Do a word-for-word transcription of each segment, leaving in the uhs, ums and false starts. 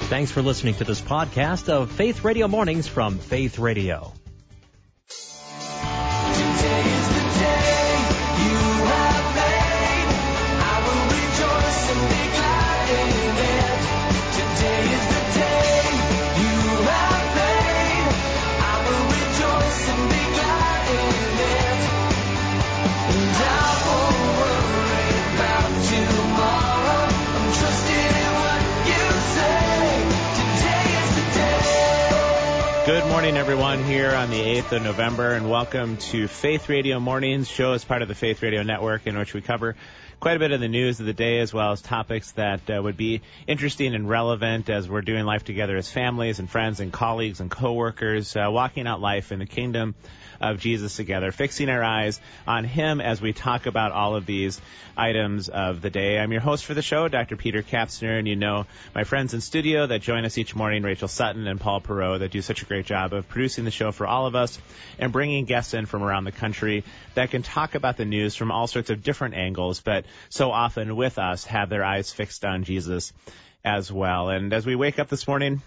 Thanks for listening to this podcast of Faith Radio Mornings from Faith Radio. Today is the day you have made. I will rejoice and be glad in it. Today is the day you have made. I will rejoice and be glad in it. And I won't worry about tomorrow. I'm trusting in what you say. Today is the day. Good morning, everyone, here on the eighth of November, and welcome to Faith Radio Mornings, show as part of the Faith Radio Network, in which we cover quite a bit of the news of the day, as well as topics that uh, would be interesting and relevant as we're doing life together as families and friends and colleagues and coworkers, uh, walking out life in the kingdom of Jesus together, fixing our eyes on Him as we talk about all of these items of the day. I'm your host for the show, Doctor Peter Kapsner, and you know my friends in studio that join us each morning, Rachel Sutton and Paul Perot, that do such a great job of producing the show for all of us and bringing guests in from around the country that can talk about the news from all sorts of different angles, but so often with us have their eyes fixed on Jesus as well. And as we wake up this morning,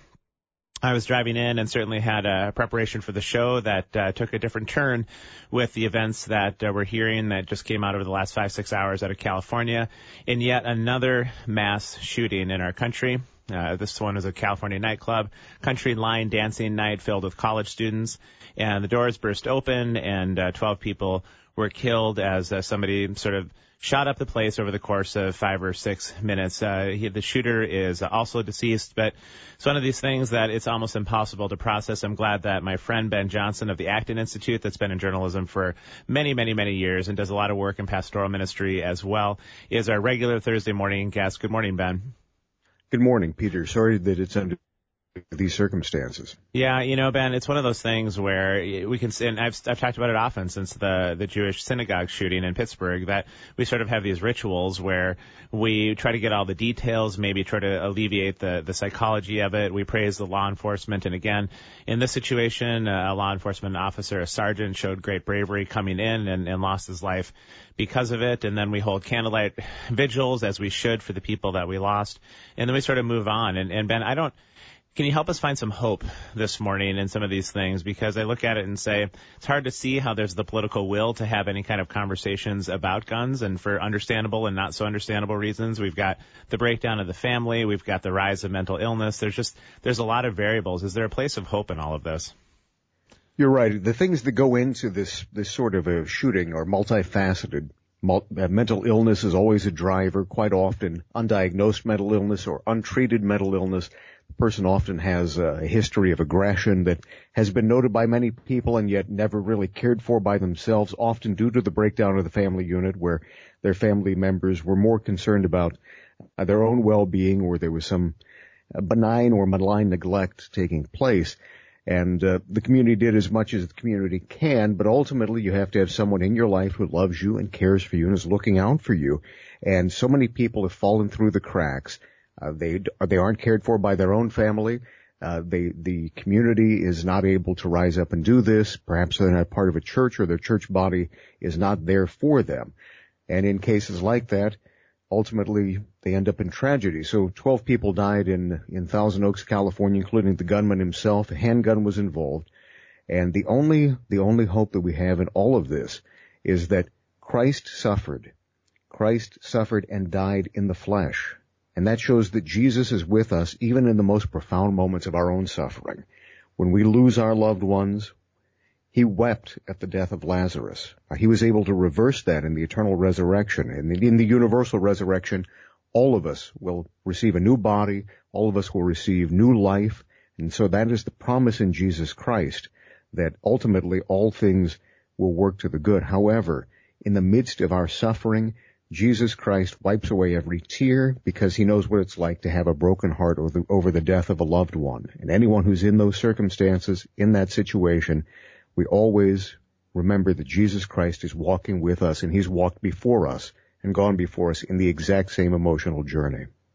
I was driving in and certainly had a preparation for the show that uh, took a different turn with the events that uh, we're hearing that just came out over the last five, six hours out of California in yet another mass shooting in our country. Uh, this one was a California nightclub, country line dancing night filled with college students, and the doors burst open and uh, twelve people were killed as uh, somebody sort of shot up the place over the course of five or six minutes. Uh, he, the shooter is also deceased, but it's one of these things that it's almost impossible to process. I'm glad that my friend Ben Johnson of the Acton Institute, that's been in journalism for many, many, many years and does a lot of work in pastoral ministry as well, is our regular Thursday morning guest. Good morning, Ben. Good morning, Peter. Sorry that it's under these circumstances. Yeah, you know, Ben, it's one of those things where we can, and I've, I've talked about it often since the, the Jewish synagogue shooting in Pittsburgh, that we sort of have these rituals where we try to get all the details, maybe try to alleviate the, the psychology of it. We praise the law enforcement. And again, in this situation, a law enforcement officer, a sergeant, showed great bravery coming in and, and lost his life because of it. And then we hold candlelight vigils, as we should, for the people that we lost. And then we sort of move on. And, and Ben, I don't, Can you help us find some hope this morning in some of these things? Because I look at it and say it's hard to see how there's the political will to have any kind of conversations about guns, and for understandable and not so understandable reasons. We've got the breakdown of the family. We've got the rise of mental illness. There's just, there's a lot of variables. Is there a place of hope in all of this? You're right. The things that go into this, this sort of a shooting are multifaceted. Mul- uh, mental illness is always a driver. Quite often, undiagnosed mental illness or untreated mental illness. The person often has a history of aggression that has been noted by many people and yet never really cared for by themselves, often due to the breakdown of the family unit, where their family members were more concerned about uh, their own well-being, or there was some uh, benign or malign neglect taking place. And uh, the community did as much as the community can, but ultimately you have to have someone in your life who loves you and cares for you and is looking out for you. And so many people have fallen through the cracks. Uh, they they aren't cared for by their own family. Uh, they the community is not able to rise up and do this. Perhaps they're not part of a church, or their church body is not there for them. And in cases like that, ultimately they end up in tragedy. So twelve people died in in Thousand Oaks, California, including the gunman himself. A handgun was involved. And the only the only hope that we have in all of this is that Christ suffered. Christ suffered and died in the flesh. And that shows that Jesus is with us even in the most profound moments of our own suffering. When we lose our loved ones, He wept at the death of Lazarus. He was able to reverse that in the eternal resurrection. And in the universal resurrection, all of us will receive a new body. All of us will receive new life. And so that is the promise in Jesus Christ, that ultimately all things will work to the good. However, in the midst of our suffering, Jesus Christ wipes away every tear, because He knows what it's like to have a broken heart over the, over the death of a loved one. And anyone who's in those circumstances, in that situation, we always remember that Jesus Christ is walking with us, and He's walked before us and gone before us in the exact same emotional journey.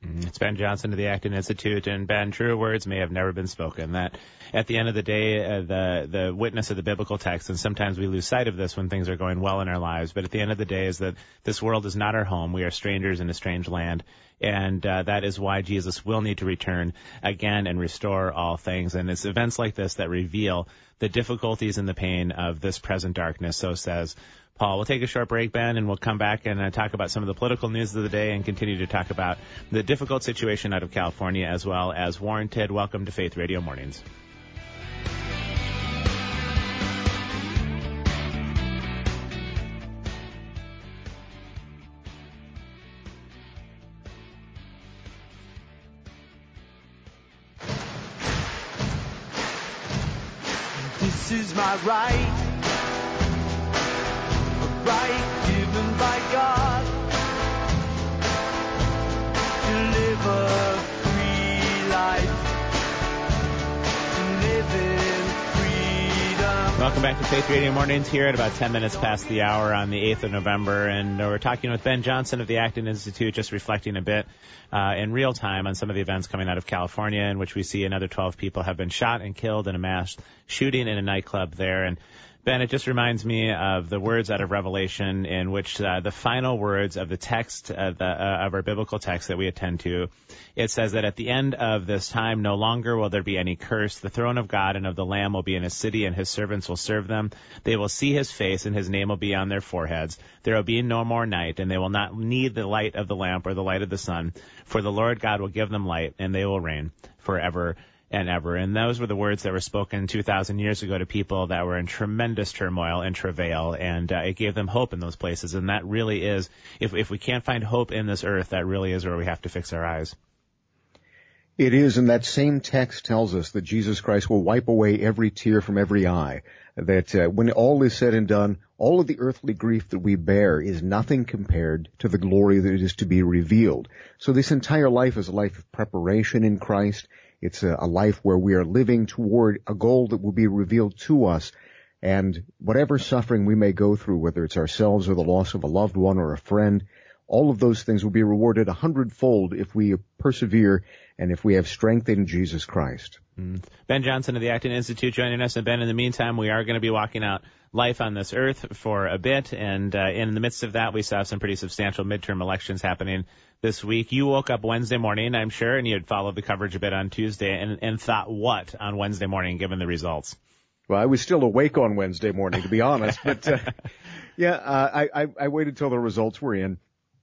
It's Ben Johnson of the Acton Institute, and Ben, truer words may have never been spoken. That at the end of the day, uh, the the witness of the biblical text, and sometimes we lose sight of this when things are going well in our lives, but at the end of the day is that this world is not our home. We are strangers in a strange land, and uh, that is why Jesus will need to return again and restore all things. And it's events like this that reveal the difficulties and the pain of this present darkness, so says Paul. We'll take a short break, Ben, and we'll come back and uh, talk about some of the political news of the day and continue to talk about the difficult situation out of California as well as warranted. Welcome to Faith Radio Mornings. This is my right. Right given by God to live a free life, to live in freedom. Welcome back to Faith Radio Mornings here at about ten minutes past the hour on the eighth of November, and we're talking with Ben Johnson of the Acton Institute, just reflecting a bit uh, in real time on some of the events coming out of California, in which we see another twelve people have been shot and killed in a mass shooting in a nightclub there. And Ben, it just reminds me of the words out of Revelation, in which uh, the final words of the text uh, the, uh, of our biblical text that we attend to, it says that at the end of this time, no longer will there be any curse. The throne of God and of the Lamb will be in his city, and his servants will serve them. They will see his face, and his name will be on their foreheads. There will be no more night, and they will not need the light of the lamp or the light of the sun, for the Lord God will give them light, and they will reign forever and ever. And those were the words that were spoken two thousand years ago to people that were in tremendous turmoil and travail, and uh, it gave them hope in those places. And that really is, if if we can't find hope in this earth, that really is where we have to fix our eyes. It is, and that same text tells us that Jesus Christ will wipe away every tear from every eye, that uh, when all is said and done, all of the earthly grief that we bear is nothing compared to the glory that is to be revealed. So this entire life is a life of preparation in Christ. It's a, a life where we are living toward a goal that will be revealed to us. And whatever suffering we may go through, whether it's ourselves or the loss of a loved one or a friend, all of those things will be rewarded a hundredfold if we persevere and if we have strength in Jesus Christ. Mm. Ben Johnson of the Acton Institute joining us. And Ben, in the meantime, we are going to be walking out life on this earth for a bit. And uh, in the midst of that, we saw some pretty substantial midterm elections happening this week. You woke up Wednesday morning, I'm sure, and you had followed the coverage a bit on Tuesday, and, and thought what on Wednesday morning, given the results? Well, I was still awake on Wednesday morning, to be honest. But, uh, yeah, uh, I, I, I waited till the results were in.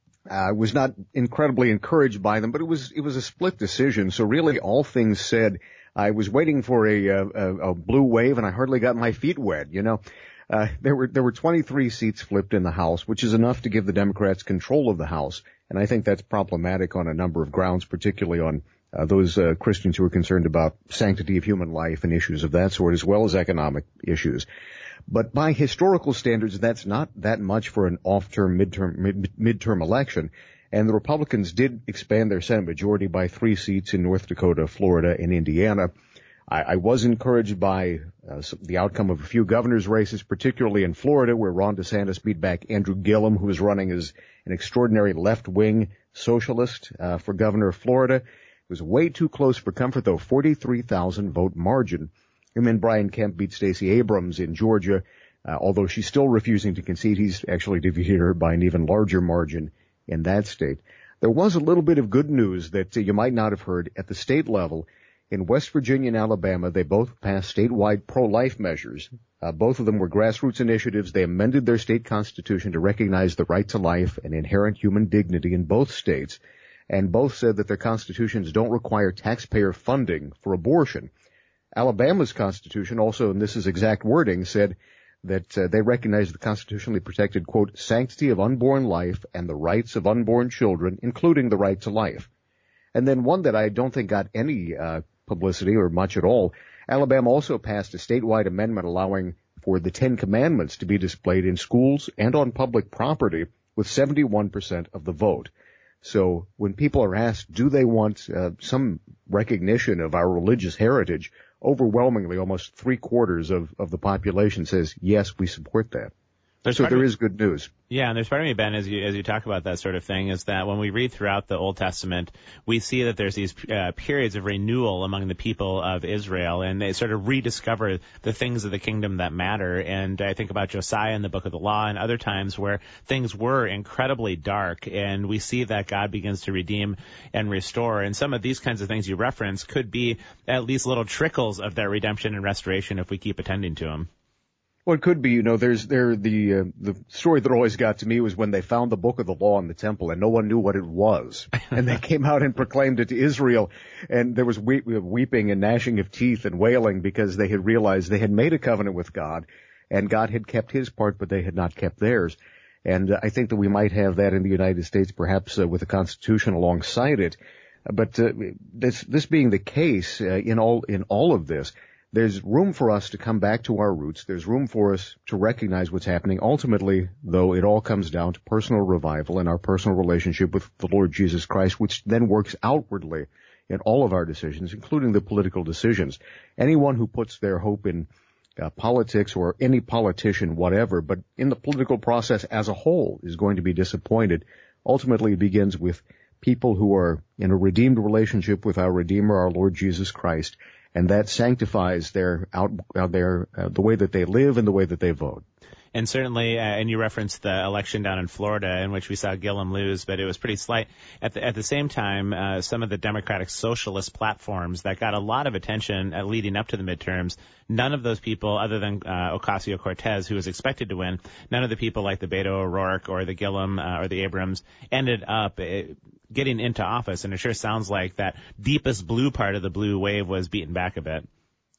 I uh, was not incredibly encouraged by them, but it was it was a split decision. So really, all things said, I was waiting for a, a, a blue wave, and I hardly got my feet wet. You know, uh, there were there were twenty-three seats flipped in the House, which is enough to give the Democrats control of the House, and I think that's problematic on a number of grounds, particularly on uh, those uh, Christians who are concerned about sanctity of human life and issues of that sort, as well as economic issues. But by historical standards, that's not that much for an off-term midterm, mid, midterm election. And the Republicans did expand their Senate majority by three seats in North Dakota, Florida, and Indiana. I, I was encouraged by uh, the outcome of a few governor's races, particularly in Florida, where Ron DeSantis beat back Andrew Gillum, who was running as an extraordinary left-wing socialist uh, for governor of Florida. It was way too close for comfort, though, forty-three thousand vote margin. And then Brian Kemp beat Stacey Abrams in Georgia, uh, although she's still refusing to concede. He's actually defeated her by an even larger margin in that state. There was a little bit of good news that uh, you might not have heard at the state level. In West Virginia and Alabama, they both passed statewide pro-life measures. Uh, both of them were grassroots initiatives. They amended their state constitution to recognize the right to life and inherent human dignity in both states. And both said that their constitutions don't require taxpayer funding for abortion. Alabama's constitution also, and this is exact wording, said that uh, they recognize the constitutionally protected, quote, sanctity of unborn life and the rights of unborn children, including the right to life. And then one that I don't think got any uh, publicity or much at all, Alabama also passed a statewide amendment allowing for the Ten Commandments to be displayed in schools and on public property with seventy-one percent of the vote. So when people are asked, do they want uh, some recognition of our religious heritage, overwhelmingly, almost three quarters of, of the population says, yes, we support that. There's so part of there me- is good news. Yeah, and there's part of me, Ben, as you as you talk about that sort of thing, is that when we read throughout the Old Testament, we see that there's these uh, periods of renewal among the people of Israel, and they sort of rediscover the things of the kingdom that matter. And I think about Josiah in the Book of the Law and other times where things were incredibly dark, and we see that God begins to redeem and restore. And some of these kinds of things you reference could be at least little trickles of that redemption and restoration if we keep attending to them. Well, it could be, you know, there's there the uh, the story that always got to me was when they found the book of the law in the temple and no one knew what it was, and they came out and proclaimed it to Israel, and there was we- weeping and gnashing of teeth and wailing because they had realized they had made a covenant with God, and God had kept His part, but they had not kept theirs. And uh, I think that we might have that in the United States, perhaps uh, with the Constitution alongside it. But uh, this this being the case uh, in all in all of this. There's room for us to come back to our roots. There's room for us to recognize what's happening. Ultimately, though, it all comes down to personal revival and our personal relationship with the Lord Jesus Christ, which then works outwardly in all of our decisions, including the political decisions. Anyone who puts their hope in uh, politics or any politician, whatever, but in the political process as a whole is going to be disappointed. Ultimately, it begins with people who are in a redeemed relationship with our Redeemer, our Lord Jesus Christ. And that sanctifies their out, uh, their uh, the way that they live and the way that they vote. And certainly, uh, and you referenced the election down in Florida in which we saw Gillum lose, but it was pretty slight. At the, at the same time, uh, some of the Democratic socialist platforms that got a lot of attention uh, leading up to the midterms, none of those people, other than uh, Ocasio-Cortez, who was expected to win, none of the people like the Beto O'Rourke or the Gillum uh, or the Abrams ended up uh, getting into office. And it sure sounds like that deepest blue part of the blue wave was beaten back a bit.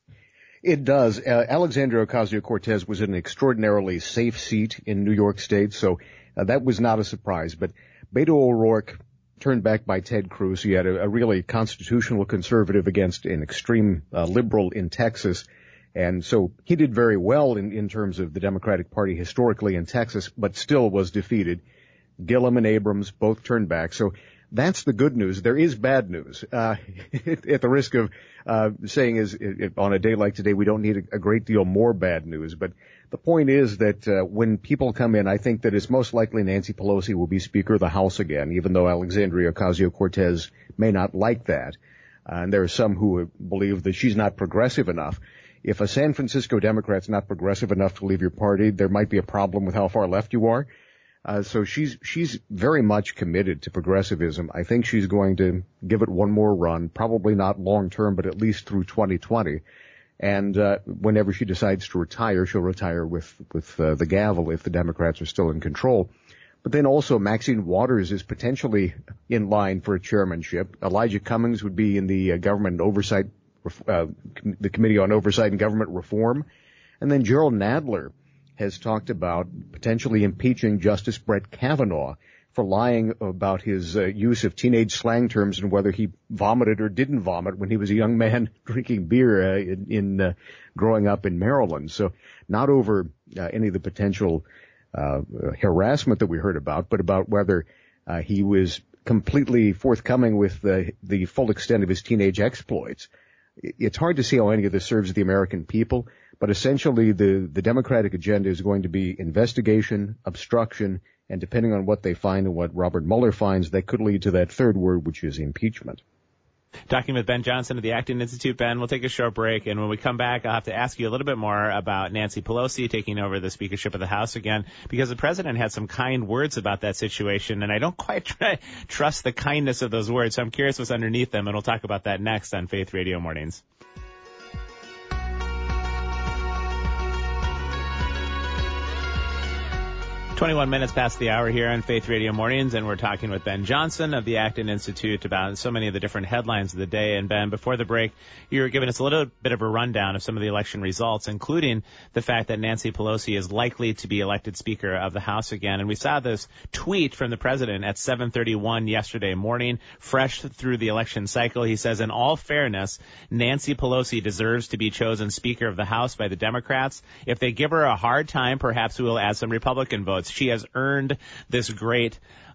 It does. Uh, Alexandria Ocasio-Cortez was in an extraordinarily safe seat in New York State, so uh, that was not a surprise. But Beto O'Rourke, turned back by Ted Cruz, he had a, a really constitutional conservative against an extreme uh, liberal in Texas. And so he did very well in, in terms of the Democratic Party historically in Texas, but still was defeated. Gillum and Abrams both turned back. So that's the good news. There is bad news. Uh, at the risk of uh, saying is it, on a day like today, we don't need a, a great deal more bad news. But the point is that uh, when people come in, I think that it's most likely Nancy Pelosi will be Speaker of the House again, even though Alexandria Ocasio-Cortez may not like that. Uh, and there are some who believe that she's not progressive enough. If a San Francisco Democrat's not progressive enough to leave your party, there might be a problem with how far left you are. Uh, so she's, she's very much committed to progressivism. I think she's going to give it one more run, probably not long term, but at least through twenty twenty. And, uh, whenever she decides to retire, she'll retire with, with, uh, the gavel if the Democrats are still in control. But then also Maxine Waters is potentially in line for a chairmanship. Elijah Cummings would be in the uh, government oversight, uh, the Committee on Oversight and Government Reform. And then Gerald Nadler has talked about potentially impeaching Justice Brett Kavanaugh for lying about his uh, use of teenage slang terms and whether he vomited or didn't vomit when he was a young man drinking beer uh, in, in uh, growing up in Maryland. So not over uh, any of the potential uh, harassment that we heard about, but about whether uh, he was completely forthcoming with the, the full extent of his teenage exploits. It's hard to see how any of this serves the American people, but essentially the, the Democratic agenda is going to be investigation, obstruction, and depending on what they find and what Robert Mueller finds, that could lead to that third word, which is impeachment. Talking with Ben Johnson of the Acton Institute. Ben, we'll take a short break, and when we come back, I'll have to ask you a little bit more about Nancy Pelosi taking over the speakership of the House again, because the president had some kind words about that situation, and I don't quite try, trust the kindness of those words, so I'm curious what's underneath them, and we'll talk about that next on Faith Radio Mornings. twenty-one minutes past the hour here on Faith Radio Mornings, and we're talking with Ben Johnson of the Acton Institute about so many of the different headlines of the day. And Ben, before the break, you were giving us a little bit of a rundown of some of the election results, including the fact that Nancy Pelosi is likely to be elected Speaker of the House again. And we saw this tweet from the president at seven thirty-one yesterday morning, fresh through the election cycle. He says, in all fairness, Nancy Pelosi deserves to be chosen Speaker of the House by the Democrats. If they give her a hard time, perhaps we will add some Republican votes. She has earned this great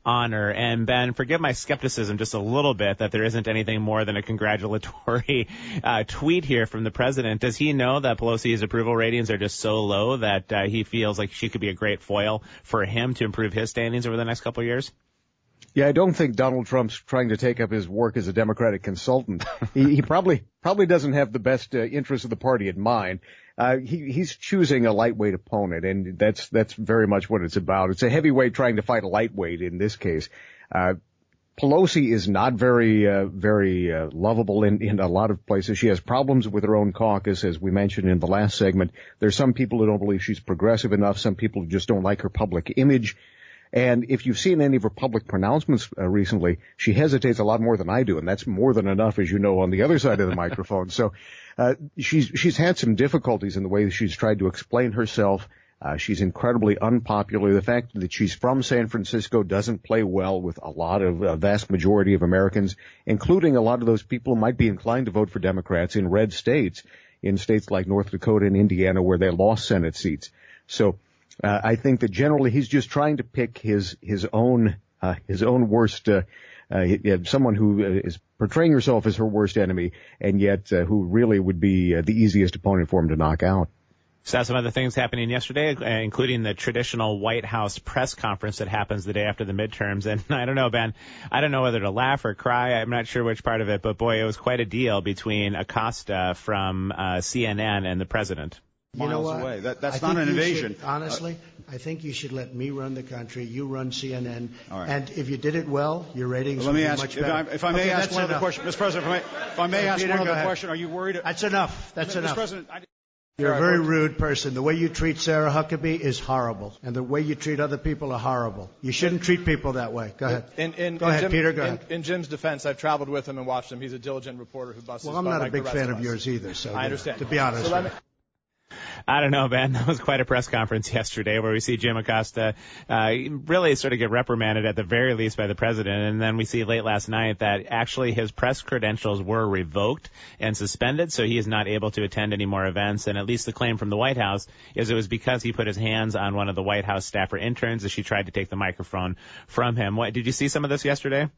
honor. And Ben, forgive my skepticism just a little bit that there isn't anything more than a congratulatory uh, tweet here from the president. Does he know that Pelosi's approval ratings are just so low that uh, he feels like she could be a great foil for him to improve his standings over the next couple of years? Yeah, I don't think Donald Trump's trying to take up his work as a Democratic consultant. he, he probably probably doesn't have the best uh, interests of the party in mind. Uh, he, he's choosing a lightweight opponent, and that's that's very much what it's about. It's a heavyweight trying to fight a lightweight in this case. Uh, Pelosi is not very uh, very uh, lovable in, in a lot of places. She has problems with her own caucus, as we mentioned in the last segment. There's some people who don't believe she's progressive enough. Some people who just don't like her public image. And if you've seen any of her public pronouncements uh, recently, she hesitates a lot more than I do, and that's more than enough, as you know, on the other side of the microphone. So uh, she's she's had some difficulties in the way that she's tried to explain herself. Uh, she's incredibly unpopular. The fact that she's from San Francisco doesn't play well with a lot of, a vast majority of Americans, including a lot of those people who might be inclined to vote for Democrats in red states, in states like North Dakota and Indiana, where they lost Senate seats. So Uh, I think that generally he's just trying to pick his his own uh, his own worst uh, uh, someone who is portraying herself as her worst enemy, and yet uh, who really would be uh, the easiest opponent for him to knock out. Saw some other things happening yesterday, uh, including the traditional White House press conference that happens the day after the midterms. And I don't know, Ben, I don't know whether to laugh or cry. I'm not sure which part of it, but boy, it was quite a deal between Acosta from uh, C N N and the president. You know what? Away. That, that's I not an think you invasion. Should, honestly, uh, I think you should let me run the country. You run C N N. All right. And if you did it well, your ratings well, let would me be ask, much if better. I, if I may okay, ask one enough. other question, Mister President, if I may, if I may uh, ask Peter, one other ahead. question, are you worried? That's enough. That's Mister enough. President, I, You're a I very worked- rude person. The way you treat Sarah Huckabee is horrible. And the way you treat other people are horrible. You shouldn't treat people that way. Go ahead. In, in, go in ahead, Jim, Peter. Go in, ahead. in Jim's defense, I've traveled with him and watched him. He's a diligent reporter who busts his Well, I'm butt not a like big the rest fan of of us. yours either. So I understand. To be honest. So let me, I don't know, Ben. That was quite a press conference yesterday where we see Jim Acosta uh, really sort of get reprimanded at the very least by the president. And then we see late last night that actually his press credentials were revoked and suspended, so he is not able to attend any more events. And at least the claim from the White House is it was because he put his hands on one of the White House staffer interns as she tried to take the microphone from him. What, did you see some of this yesterday?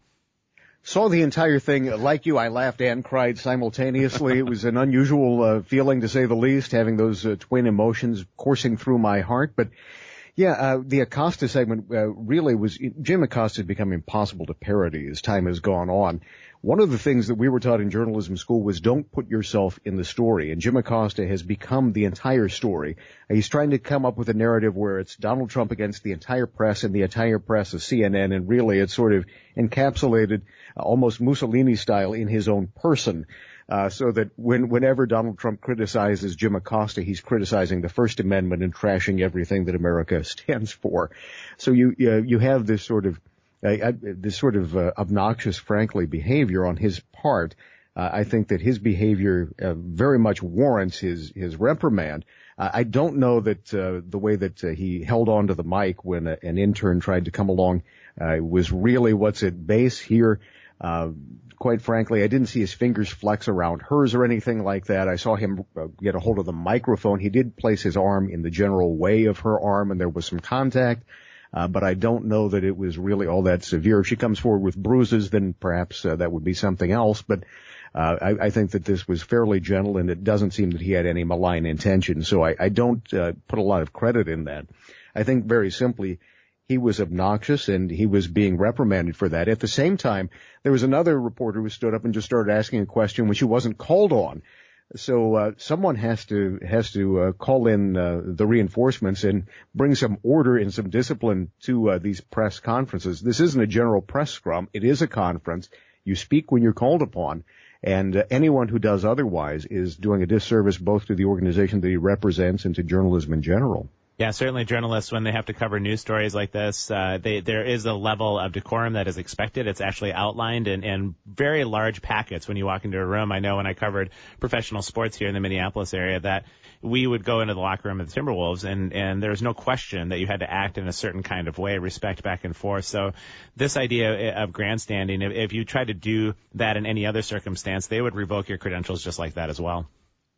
Saw the entire thing. Like you, I laughed and cried simultaneously. It was an unusual uh, feeling, to say the least, having those uh, twin emotions coursing through my heart. But yeah, uh, the Acosta segment uh, really was, Jim Acosta had become impossible to parody as time has gone on. One of the things that we were taught in journalism school was don't put yourself in the story. And Jim Acosta has become the entire story. He's trying to come up with a narrative where it's Donald Trump against the entire press, and the entire press is C N N. And really it's sort of encapsulated uh, almost Mussolini style in his own person. Uh, so that when, whenever Donald Trump criticizes Jim Acosta, he's criticizing the First Amendment and trashing everything that America stands for. So you, uh, you have this sort of Uh, this sort of uh, obnoxious, frankly, behavior on his part. Uh, I think that his behavior uh, very much warrants his his reprimand. Uh, I don't know that uh, the way that uh, he held on to the mic when a, an intern tried to come along uh, was really what's at base here. Uh, quite frankly, I didn't see his fingers flex around hers or anything like that. I saw him uh, get a hold of the microphone. He did place his arm in the general way of her arm, and there was some contact. Uh, but I don't know that it was really all that severe. If she comes forward with bruises, then perhaps uh, that would be something else. But uh, I, I think that this was fairly gentle, and it doesn't seem that he had any malign intention. So I, I don't uh, put a lot of credit in that. I think very simply he was obnoxious, and he was being reprimanded for that. At the same time, there was another reporter who stood up and just started asking a question when she wasn't called on. So uh, someone has to has to uh, call in uh, the reinforcements and bring some order and some discipline to uh, these press conferences. This isn't a general press scrum. It is a conference. You speak when you're called upon, and uh, anyone who does otherwise is doing a disservice both to the organization that he represents and to journalism in general. Yeah, certainly journalists, when they have to cover news stories like this, uh, they, there is a level of decorum that is expected. It's actually outlined in, in very large packets when you walk into a room. I know when I covered professional sports here in the Minneapolis area that we would go into the locker room of the Timberwolves, and, and there was no question that you had to act in a certain kind of way, respect back and forth. So this idea of grandstanding, if, if you tried to do that in any other circumstance, they would revoke your credentials just like that as well.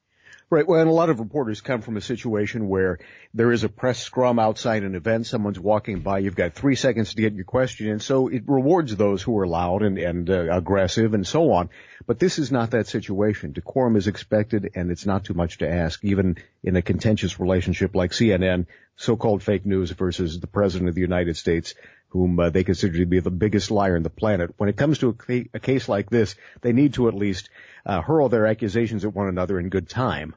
Right. Well, and a lot of reporters come from a situation where there is a press scrum outside an event. Someone's walking by. You've got three seconds to get your question in. So it rewards those who are loud and, and uh, aggressive and so on. But this is not that situation. Decorum is expected, and it's not too much to ask, even in a contentious relationship like C N N, so-called fake news versus the President of the United States, whom uh, they consider to be the biggest liar on the planet. When it comes to a, ca- a case like this, they need to at least uh, hurl their accusations at one another in good time.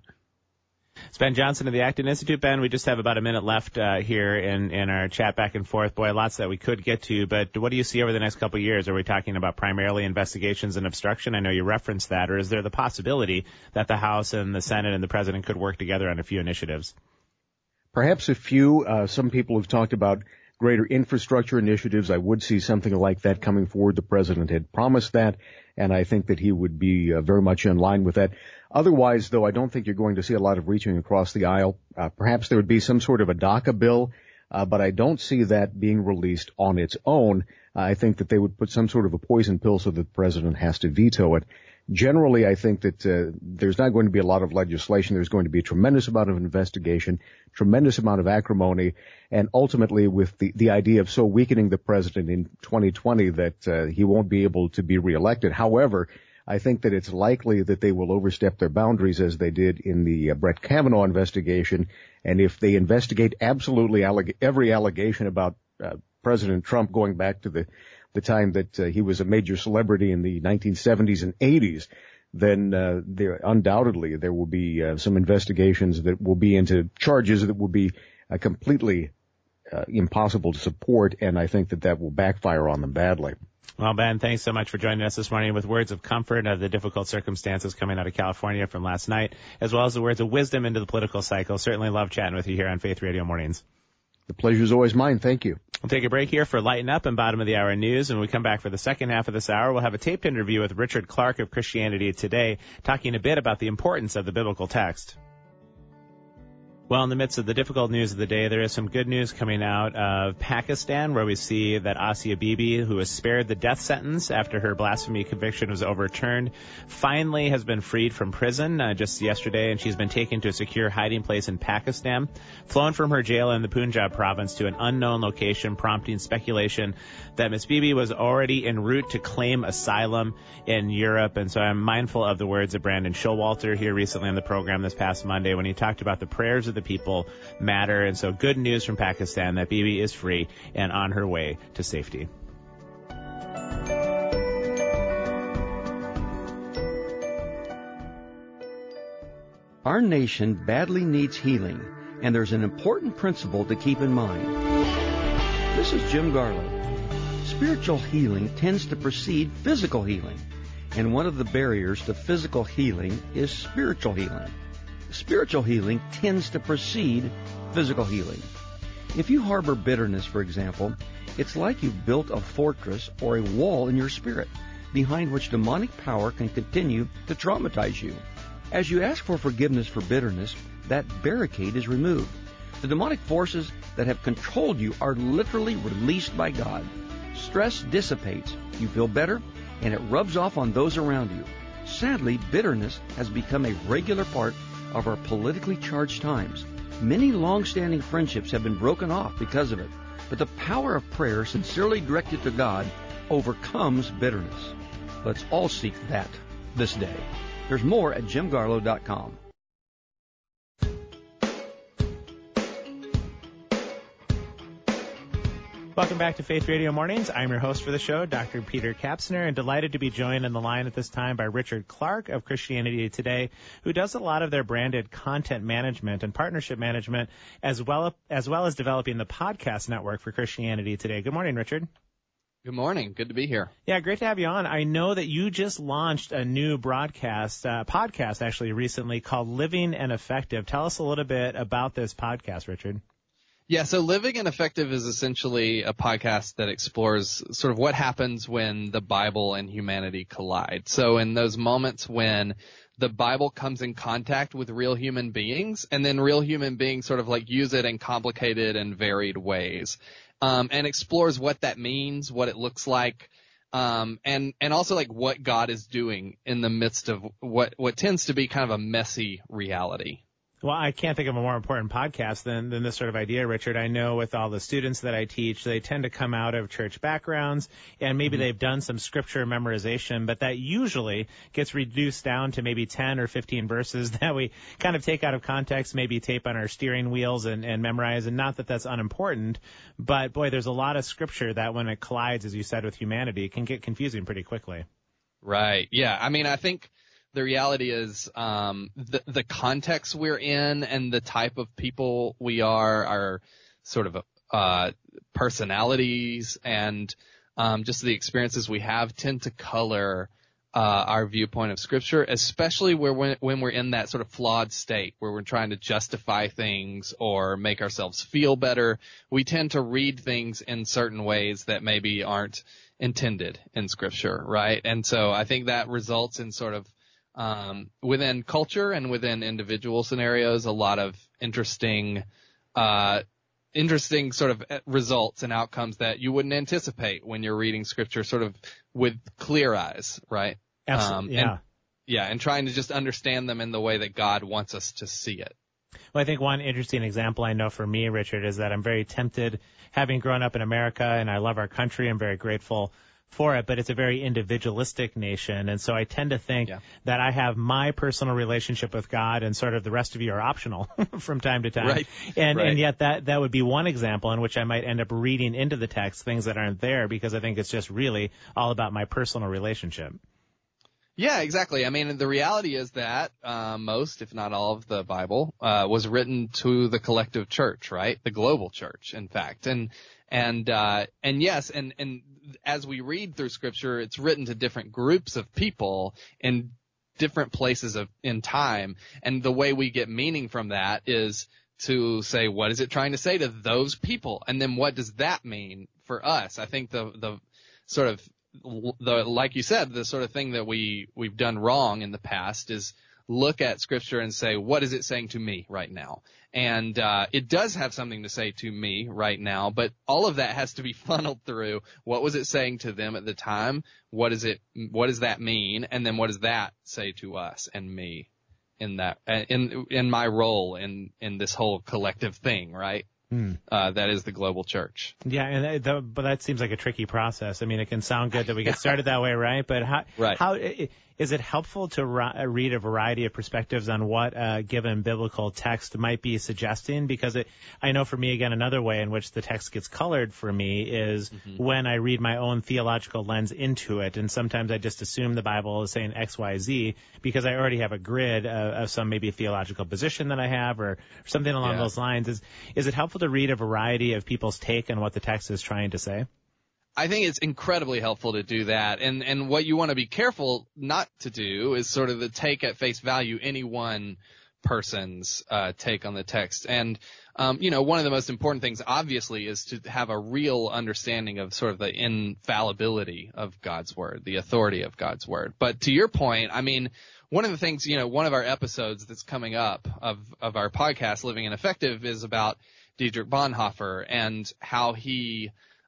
It's Ben Johnson of the Acton Institute. Ben, we just have about a minute left uh, here in, in our chat back and forth. Boy, lots that we could get to, but what do you see over the next couple of years? Are we talking about primarily investigations and obstruction? I know you referenced that. Or is there the possibility that the House and the Senate and the President could work together on a few initiatives? Perhaps a few. Uh, some people have talked about greater infrastructure initiatives. I would see something like that coming forward. The President had promised that, and I think that he would be uh, very much in line with that. Otherwise, though, I don't think you're going to see a lot of reaching across the aisle. Uh, perhaps there would be some sort of a DACA bill, uh, but I don't see that being released on its own. Uh, I think that they would put some sort of a poison pill so that the President has to veto it. Generally, I think that uh, there's not going to be a lot of legislation. There's going to be a tremendous amount of investigation, tremendous amount of acrimony, and ultimately with the, the idea of so weakening the President in twenty twenty that uh, he won't be able to be reelected. However, I think that it's likely that they will overstep their boundaries as they did in the uh, Brett Kavanaugh investigation. And if they investigate absolutely alleg- every allegation about uh, President Trump going back to the the time that uh, he was a major celebrity in the nineteen seventies and eighties, then uh, there undoubtedly there will be uh, some investigations that will be into charges that will be uh, completely uh, impossible to support, and I think that that will backfire on them badly. Well, Ben, thanks so much for joining us this morning with words of comfort of the difficult circumstances coming out of California from last night, as well as the words of wisdom into the political cycle. Certainly love chatting with you here on Faith Radio Mornings. The pleasure is always mine. Thank you. We'll take a break here for Lighten Up and Bottom of the Hour News. And when we come back for the second half of this hour, we'll have a taped interview with Richard Clark of Christianity Today, talking a bit about the importance of the biblical text. Well, in the midst of the difficult news of the day, there is some good news coming out of Pakistan, where we see that Asia Bibi, who was spared the death sentence after her blasphemy conviction was overturned, finally has been freed from prison uh, just yesterday, and she's been taken to a secure hiding place in Pakistan, flown from her jail in the Punjab province to an unknown location, prompting speculation that Miss Bibi was already en route to claim asylum in Europe. And so I'm mindful of the words of Brandon Showalter here recently on the program this past Monday when he talked about the prayers of the people matter. And so good news from Pakistan that Bibi is free and on her way to safety. Our nation badly needs healing, and there's an important principle to keep in mind. This is Jim Garlow. Spiritual healing tends to precede physical healing, and one of the barriers to physical healing is spiritual healing. Spiritual healing tends to precede physical healing. If you harbor bitterness, for example, it's like you've built a fortress or a wall in your spirit behind which demonic power can continue to traumatize you. As you ask for forgiveness for bitterness, that barricade is removed. The demonic forces that have controlled you are literally released by God. Stress dissipates, you feel better, and it rubs off on those around you. Sadly, bitterness has become a regular part of our politically charged times. Many long-standing friendships have been broken off because of it, but the power of prayer sincerely directed to God overcomes bitterness. Let's all seek that this day. There's more at jim garlow dot com. Welcome back to Faith Radio Mornings. I'm your host for the show, Doctor Peter Kapsner, and delighted to be joined on the line at this time by Richard Clark of Christianity Today, who does a lot of their branded content management and partnership management, as well as well as developing the podcast network for Christianity Today. Good morning, Richard. Good morning. Good to be here. Yeah, great to have you on. I know that you just launched a new broadcast, uh, podcast actually recently called Living and Effective. Tell us a little bit about this podcast, Richard. Yeah, so Living and Effective is essentially a podcast that explores sort of what happens when the Bible and humanity collide. So in those moments when the Bible comes in contact with real human beings, and then real human beings sort of like use it in complicated and varied ways, um, and explores what that means, what it looks like, Um, and, and also like what God is doing in the midst of what, what tends to be kind of a messy reality. Well, I can't think of a more important podcast than, than this sort of idea, Richard. I know with all the students that I teach, they tend to come out of church backgrounds, and maybe mm-hmm. they've done some scripture memorization, but that usually gets reduced down to maybe ten or fifteen verses that we kind of take out of context, maybe tape on our steering wheels and, and memorize, and not that that's unimportant, but boy, there's a lot of scripture that when it collides, as you said, with humanity, can get confusing pretty quickly. Right. Yeah. I mean, I think the reality is um, the, the context we're in and the type of people we are, our sort of uh, personalities and um, just the experiences we have tend to color uh, our viewpoint of Scripture, especially where when, when we're in that sort of flawed state where we're trying to justify things or make ourselves feel better. We tend to read things in certain ways that maybe aren't intended in Scripture, right? And so I think that results in sort of Um, within culture and within individual scenarios, a lot of interesting, uh, interesting sort of results and outcomes that you wouldn't anticipate when you're reading Scripture sort of with clear eyes, right? Absolutely. Um, yeah. And, yeah. And trying to just understand them in the way that God wants us to see it. Well, I think one interesting example I know for me, Richard, is that I'm very tempted, having grown up in America, and I love our country. I'm very grateful for it, but it's a very individualistic nation. And so I tend to think yeah. that I have my personal relationship with God and sort of the rest of you are optional from time to time. Right. And, right. and yet that, that would be one example in which I might end up reading into the text things that aren't there because I think it's just really all about my personal relationship. Yeah, exactly. I mean, the reality is that uh, most, if not all, of the Bible uh, was written to the collective church, right? The global church, in fact. And and uh, and yes, and and as we read through Scripture, it's written to different groups of people in different places of in time. And the way we get meaning from that is to say, what is it trying to say to those people? And then what does that mean for us? I think the the sort of the like you said, the sort of thing that we we've done wrong in the past is look at Scripture and say, what is it saying to me right now? And uh it does have something to say to me right now, but all of that has to be funneled through what was it saying to them at the time? What is it what does that mean? And then what does that say to us and me in that in in my role in in this whole collective thing, right? Hmm. Uh, that is the global church. Yeah, and that, but that seems like a tricky process. I mean, it can sound good that we get started that way, right? But how, right. how is it helpful to read a variety of perspectives on what a given biblical text might be suggesting? Because it, I know for me, again, another way in which the text gets colored for me is mm-hmm. when I read my own theological lens into it. And sometimes I just assume the Bible is saying X, Y, Z because I already have a grid of, of some maybe theological position that I have or something along yeah. those lines. Is, is it helpful to read a variety of people's take on what the text is trying to say? I think it's incredibly helpful to do that. And, and what you want to be careful not to do is sort of the take at face value any one person's uh, take on the text. And, um, you know, one of the most important things, obviously, is to have a real understanding of sort of the infallibility of God's Word, the authority of God's Word. But to your point, I mean, one of the things, you know, one of our episodes that's coming up of, of our podcast, Living and Effective, is about Dietrich Bonhoeffer and how he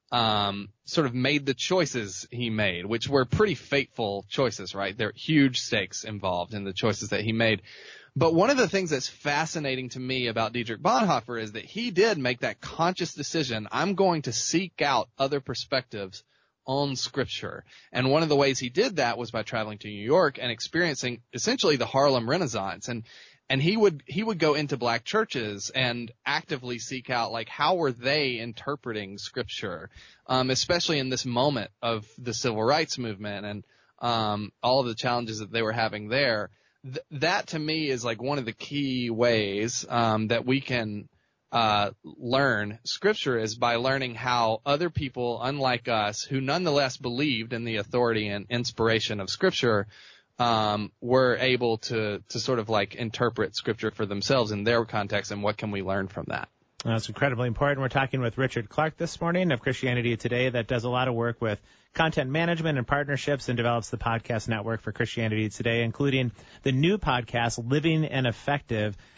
um sort of made the choices he made, which were pretty fateful choices, right? There are huge stakes involved in the choices that he made. But one of the things that's fascinating to me about Dietrich Bonhoeffer is that he did make that conscious decision. I'm going to seek out other perspectives on Scripture. And one of the ways he did that was by traveling to New York and experiencing essentially the Harlem Renaissance. And And he would, he would go into black churches and actively seek out, like, how were they interpreting Scripture? Um, especially in this moment of the civil rights movement and, um, all of the challenges that they were having there. Th- that to me is like one of the key ways, um, that we can, uh, learn Scripture is by learning how other people, unlike us, who nonetheless believed in the authority and inspiration of Scripture, um, were able to, to sort of like interpret Scripture for themselves in their context, and what can we learn from that? That's incredibly important. We're talking with Richard Clark this morning of Christianity Today that does a lot of work with content management and partnerships and develops the podcast network for Christianity Today, including the new podcast, Living and Effective,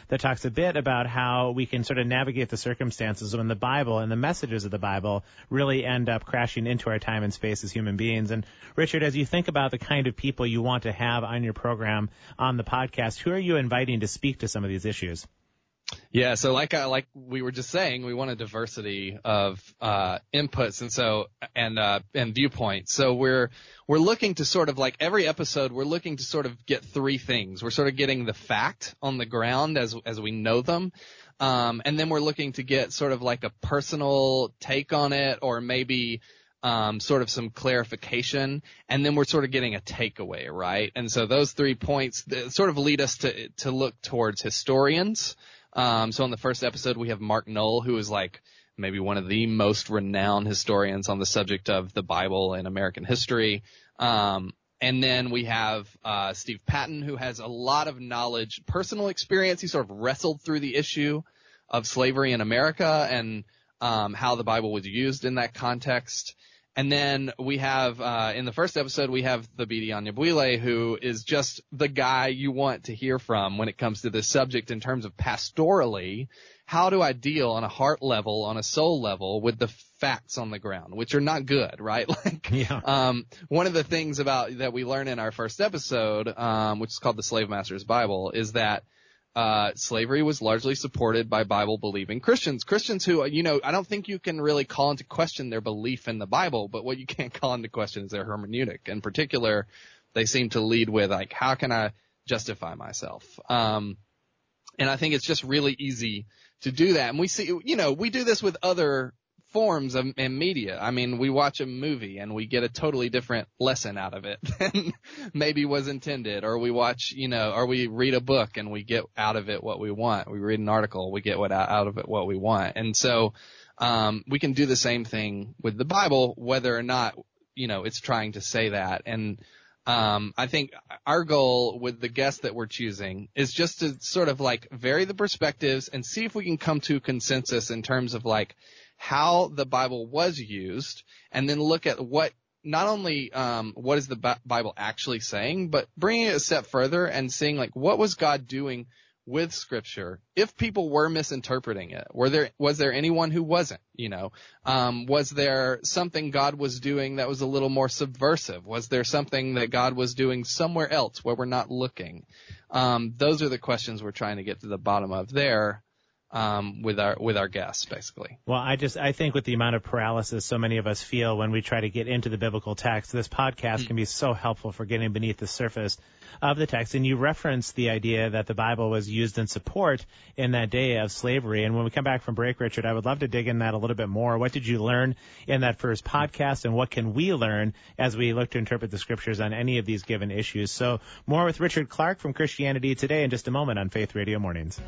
that talks a bit about how we can sort of navigate the circumstances when the Bible and the messages of the Bible really end up crashing into our time and space as human beings. And Richard, as you think about the kind of people you want to have on your program, on the podcast, who are you inviting to speak to some of these issues? Yeah, so like I, like we were just saying, we want a diversity of uh, inputs and so and uh, and viewpoints. So we're we're looking to sort of like every episode, we're looking to sort of get three things. We're sort of getting the fact on the ground as as we know them, um, and then we're looking to get sort of like a personal take on it, or maybe um, sort of some clarification, and then we're sort of getting a takeaway, right? And so those three points sort of lead us to to look towards historians. Um, so on the first episode, we have Mark Knoll, who is like maybe one of the most renowned historians on the subject of the Bible and American history. Um, and then we have, uh, Steve Patton, who has a lot of knowledge, personal experience. He sort of wrestled through the issue of slavery in America and, um, how the Bible was used in that context. And then we have, uh, in the first episode, we have Thabiti Anyabwile, who is just the guy you want to hear from when it comes to this subject in terms of pastorally. How do I deal on a heart level, on a soul level, with the facts on the ground, which are not good, right? Like, yeah. um, one of the things about that we learn in our first episode, um, which is called the Slave Master's Bible, is that Uh, slavery was largely supported by Bible-believing Christians. Christians who, you know, I don't think you can really call into question their belief in the Bible, but what you can't call into question is their hermeneutic. In particular, they seem to lead with, like, how can I justify myself? Um, and I think it's just really easy to do that. And we see, you know, we do this with other forms of in media. I mean, we watch a movie and we get a totally different lesson out of it than maybe was intended. Or we watch, you know, or we read a book and we get out of it what we want. We read an article, we get what out of it what we want. And so, um, we can do the same thing with the Bible, whether or not, you know, it's trying to say that. And, um, I think our goal with the guests that we're choosing is just to sort of like vary the perspectives and see if we can come to consensus in terms of like, how the Bible was used, and then look at what not only um, what is the Bible actually saying, but bringing it a step further and seeing like what was God doing with Scripture if people were misinterpreting it. Were there was there anyone who wasn't? You know, um, was there something God was doing that was a little more subversive? Was there something that God was doing somewhere else where we're not looking? Um, those are the questions we're trying to get to the bottom of there. Um, with our with our guests, basically. Well, I just I think with the amount of paralysis so many of us feel when we try to get into the biblical text, this podcast can be so helpful for getting beneath the surface of the text. And you referenced the idea that the Bible was used in support in that day of slavery. And when we come back from break, Richard, I would love to dig in that a little bit more. What did you learn in that first podcast, and what can we learn as we look to interpret the Scriptures on any of these given issues? So more with Richard Clark from Christianity Today in just a moment on Faith Radio Mornings.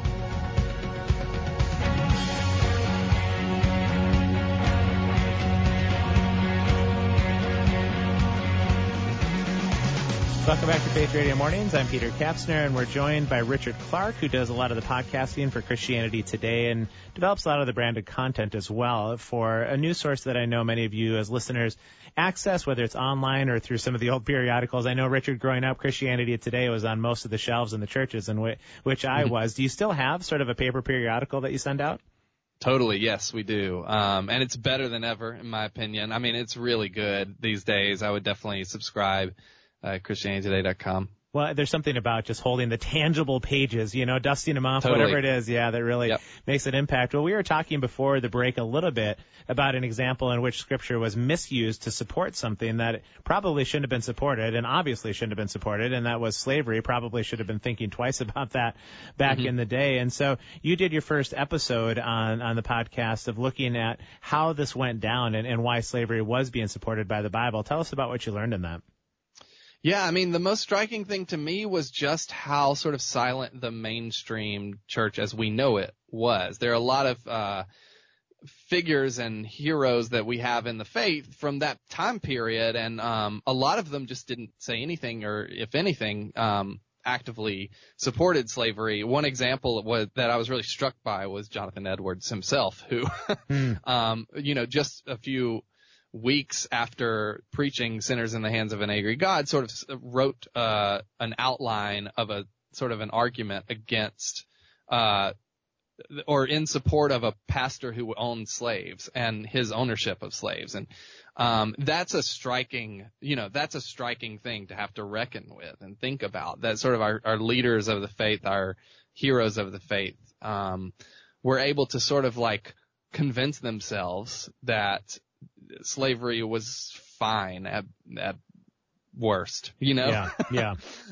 Welcome back to Faith Radio Mornings. I'm Peter Kapsner, and we're joined by Richard Clark, who does a lot of the podcasting for Christianity Today and develops a lot of the branded content as well for a news source that I know many of you as listeners access, whether it's online or through some of the old periodicals. I know, Richard, growing up, Christianity Today was on most of the shelves in the churches, in which, which I Mm-hmm. was. Do you still have sort of a paper periodical that you send out? Totally, yes, we do. Um, and it's better than ever, in my opinion. I mean, it's really good these days. I would definitely subscribe. Uh, Christianity Today dot com. Well, there's something about just holding the tangible pages, you know, dusting them off, Totally. whatever it is, yeah, that really Yep. makes an impact. Well, we were talking before the break a little bit about an example in which Scripture was misused to support something that probably shouldn't have been supported, and obviously shouldn't have been supported, and that was slavery. Probably should have been thinking twice about that back Mm-hmm. in the day. And so you did your first episode on, on the podcast of looking at how this went down and, and why slavery was being supported by the Bible. Tell us about what you learned in that. Yeah, I mean, the most striking thing to me was just how sort of silent the mainstream church as we know it was. There are a lot of uh figures and heroes that we have in the faith from that time period, and um a lot of them just didn't say anything, or if anything, um actively supported slavery. One example was, that I was really struck by was Jonathan Edwards himself, who, Mm. um, you know, just a few weeks after preaching Sinners in the Hands of an Angry God, sort of wrote uh, an outline of a sort of an argument against uh, or in support of a pastor who owned slaves and his ownership of slaves. And, um, that's a striking, you know, that's a striking thing to have to reckon with and think about. That sort of our, our leaders of the faith, our heroes of the faith, um, were able to sort of like convince themselves that slavery was fine at, at worst, you know? Yeah, yeah.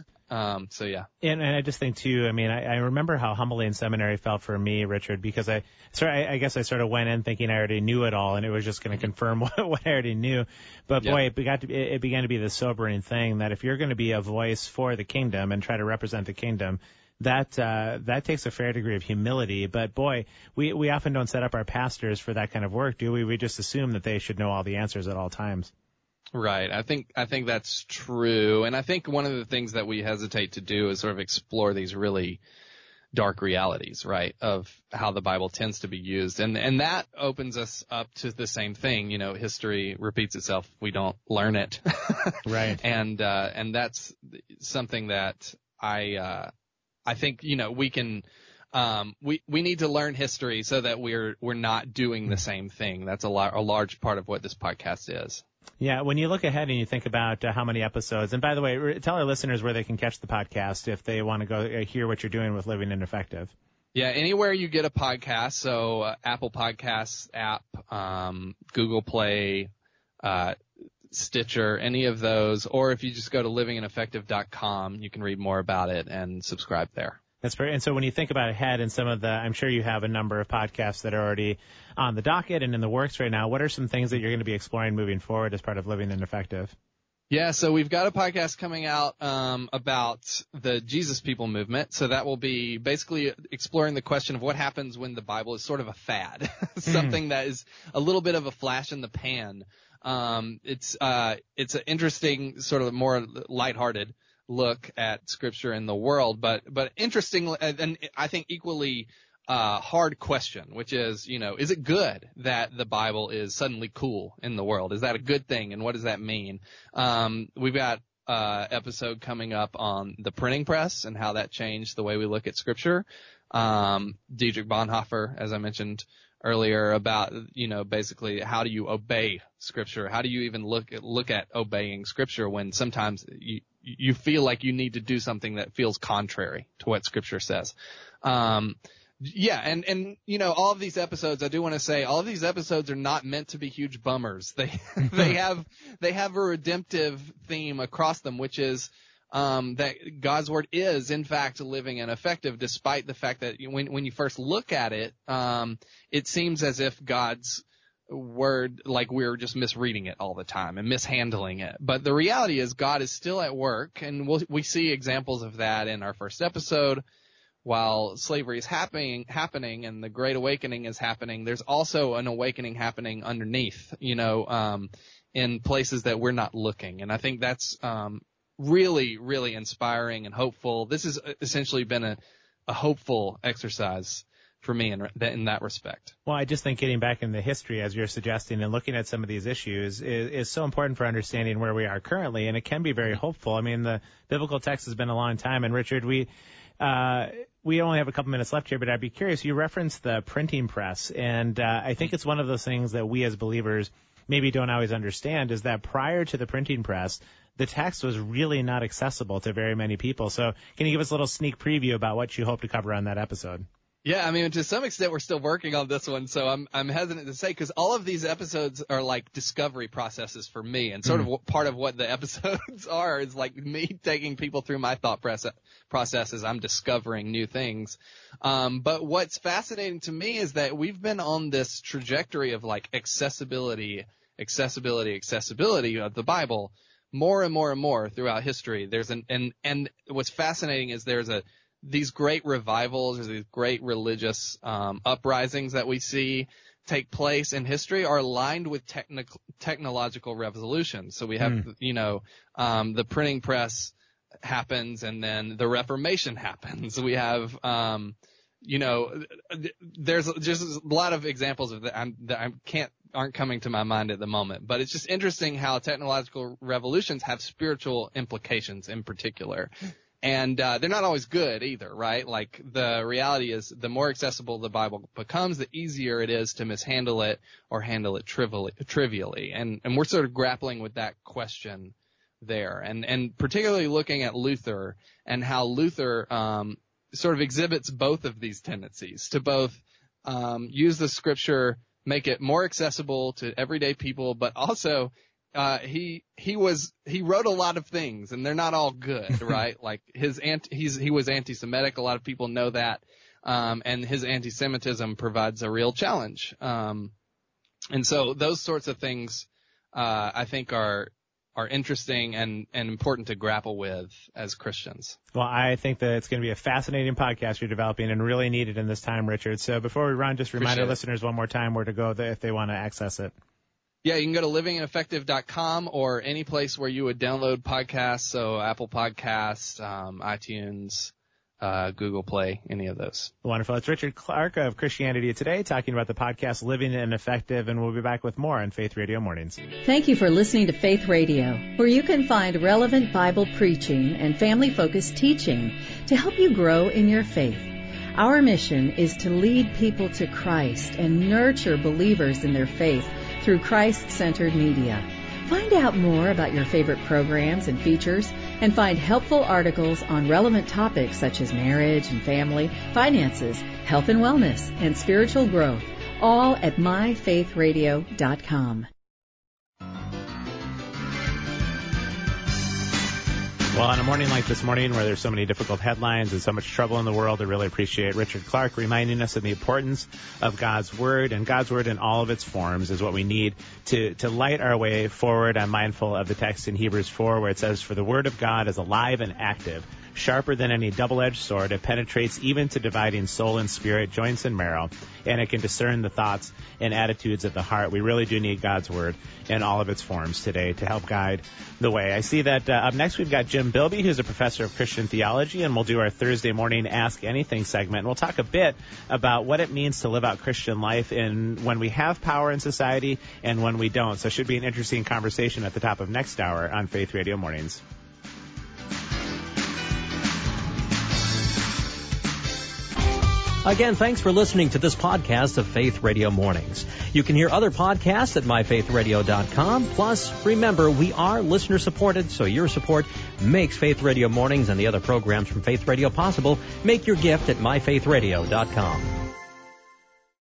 Um, so yeah. And, and I just think too, I mean, I, I remember how humbling seminary felt for me, Richard, because I, sort of, I, I guess I sort of went in thinking I already knew it all and it was just going to confirm what, what I already knew. But boy, Yeah. it began to be, it began to be the sobering thing that if you're going to be a voice for the kingdom and try to represent the kingdom, that, uh, that takes a fair degree of humility. But boy, we, we often don't set up our pastors for that kind of work, do we? We just assume that they should know all the answers at all times. Right. I think, I think that's true. And I think one of the things that we hesitate to do is sort of explore these really dark realities, right, of how the Bible tends to be used. And, and that opens us up to the same thing. You know, history repeats itself. We don't learn it. Right. And, uh, and that's something that I, uh, I think, you know, we can, um, we, we need to learn history so that we're, we're not doing the same thing. That's a, lar- a large part of what this podcast is. Yeah, when you look ahead and you think about uh, how many episodes, and by the way, re- tell our listeners where they can catch the podcast if they want to go uh, hear what you're doing with Living and Effective. Yeah, anywhere you get a podcast, so uh, Apple Podcasts app, um, Google Play, uh, Stitcher, any of those, or if you just go to living and effective dot com, you can read more about it and subscribe there. That's very, and so when you think about ahead and some of the, I'm sure you have a number of podcasts that are already on the docket and in the works right now. What are some things that you're going to be exploring moving forward as part of Living and Effective? Yeah, so we've got a podcast coming out um, about the Jesus People movement. So that will be basically exploring the question of what happens when the Bible is sort of a fad, something that is a little bit of a flash in the pan. Um, it's uh, it's an interesting, sort of more lighthearted look at Scripture in the world, but but interesting, and I think equally uh hard question, which is, you know, is it good that the Bible is suddenly cool in the world? Is that a good thing, and what does that mean? Um, we've got uh episode coming up on the printing press and how that changed the way we look at Scripture. Um, Dietrich Bonhoeffer, as I mentioned earlier, about, you know, basically how do you obey Scripture? How do you even look at, look at obeying Scripture when sometimes you you feel like you need to do something that feels contrary to what Scripture says? Um, yeah, and, and, you know, all of these episodes, I do want to say, all of these episodes are not meant to be huge bummers. They, they have, they have a redemptive theme across them, which is, um, that God's Word is, in fact, living and effective, despite the fact that when, when you first look at it, um, it seems as if God's Word, like we're just misreading it all the time and mishandling it. But the reality is God is still at work, and we'll, we see examples of that in our first episode. While slavery is happening, happening and the Great Awakening is happening, there's also an awakening happening underneath, you know, um, in places that we're not looking. And I think that's, um, really, really inspiring and hopeful. This has essentially been a, a hopeful exercise for me in, in that respect. Well, I just think getting back into history, as you're suggesting, and looking at some of these issues is, is so important for understanding where we are currently, and it can be very hopeful. I mean, the biblical text has been a long time, and Richard, we uh, we only have a couple minutes left here, but I'd be curious. You referenced the printing press, and uh, I think it's one of those things that we as believers maybe don't always understand, is that prior to the printing press, the text was really not accessible to very many people. So can you give us a little sneak preview about what you hope to cover on that episode? Yeah, I mean, to some extent, we're still working on this one, so I'm I'm hesitant to say, because all of these episodes are like discovery processes for me, and sort mm. of part of what the episodes are is like me taking people through my thought process as I'm discovering new things. Um, but what's fascinating to me is that we've been on this trajectory of like accessibility, accessibility, accessibility of the Bible more and more and more throughout history. There's an and and what's fascinating is there's a these great revivals or these great religious um, uprisings that we see take place in history are aligned with technical technological revolutions. So we have, mm. you know, um, the printing press happens, and then the Reformation happens. We have, um, you know, there's just a lot of examples of that, I'm, that I can't aren't coming to my mind at the moment. But it's just interesting how technological revolutions have spiritual implications in particular. And uh, they're not always good either, right? Like the reality is the more accessible the Bible becomes, the easier it is to mishandle it or handle it trivially. trivially. And, and we're sort of grappling with that question there. And, and particularly looking at Luther and how Luther um, sort of exhibits both of these tendencies to both um, use the scripture, make it more accessible to everyday people, but also Uh, he, he was, he wrote a lot of things and they're not all good, right? Like his anti, he's, he was anti-Semitic. A lot of people know that. Um, and his anti-Semitism provides a real challenge. Um, and so those sorts of things, uh, I think are, are interesting and, and important to grapple with as Christians. Well, I think that it's going to be a fascinating podcast you're developing and really needed in this time, Richard. So before we run, just remind Appreciate our it. listeners one more time where to go if they want to access it. Yeah, you can go to living and effective dot com or any place where you would download podcasts, so Apple Podcasts, um, iTunes, uh, Google Play, any of those. Wonderful. It's Richard Clark of Christianity Today talking about the podcast Living and Effective, and we'll be back with more on Faith Radio Mornings. Thank you for listening to Faith Radio, where you can find relevant Bible preaching and family-focused teaching to help you grow in your faith. Our mission is to lead people to Christ and nurture believers in their faith through Christ-centered media. Find out more about your favorite programs and features and find helpful articles on relevant topics such as marriage and family, finances, health and wellness, and spiritual growth, all at my faith radio dot com. Well, on a morning like this morning where there's so many difficult headlines and so much trouble in the world, I really appreciate Richard Clark reminding us of the importance of God's Word, and God's Word in all of its forms is what we need to, to light our way forward. I'm mindful of the text in Hebrews four where it says, "For the Word of God is alive and active, sharper than any double-edged sword. It penetrates even to dividing soul and spirit, joints and marrow, and it can discern the thoughts and attitudes of the heart." We really do need God's Word in all of its forms today to help guide the way. I see that uh, up next we've got Jim Bilby, who's a professor of Christian theology, and we'll do our Thursday morning Ask Anything segment. And we'll talk a bit about what it means to live out Christian life in when we have power in society and when we don't. So it should be an interesting conversation at the top of next hour on Faith Radio Mornings. Again, thanks for listening to this podcast of Faith Radio Mornings. You can hear other podcasts at my faith radio dot com. Plus, remember, we are listener-supported, so your support makes Faith Radio Mornings and the other programs from Faith Radio possible. Make your gift at my faith radio dot com.